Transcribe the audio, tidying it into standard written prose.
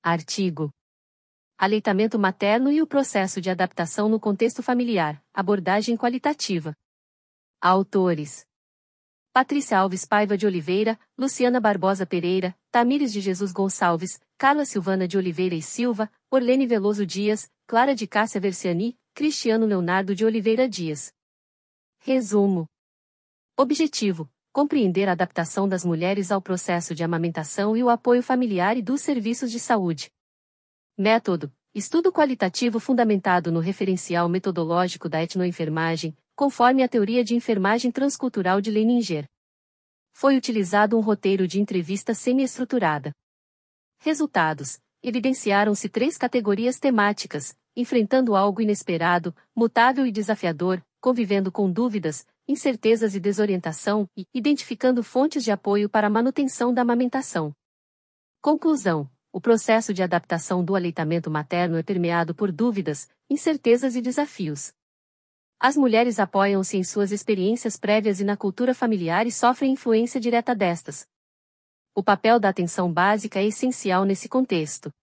Artigo. Aleitamento materno e o processo de adaptação no contexto familiar, abordagem qualitativa. Autores: Patrícia Alves Paiva de Oliveira, Luciana Barbosa Pereira, Tamires de Jesus Gonçalves, Carla Silvana de Oliveira e Silva, Orlene Veloso Dias, Clara de Cássia Versiani, Cristiano Leonardo de Oliveira Dias. Resumo. Objetivo: compreender a adaptação das mulheres ao processo de amamentação e o apoio familiar e dos serviços de saúde. Método: estudo qualitativo fundamentado no referencial metodológico da etnoenfermagem, conforme a teoria de enfermagem transcultural de Leininger. Foi utilizado um roteiro de entrevista semi-estruturada. Resultados: evidenciaram-se 3 categorias temáticas: enfrentando algo inesperado, mutável e desafiador, convivendo com dúvidas, incertezas e desorientação, e identificando fontes de apoio para a manutenção da amamentação. Conclusão: o processo de adaptação do aleitamento materno é permeado por dúvidas, incertezas e desafios. As mulheres apoiam-se em suas experiências prévias e na cultura familiar e sofrem influência direta destas. O papel da atenção básica é essencial nesse contexto.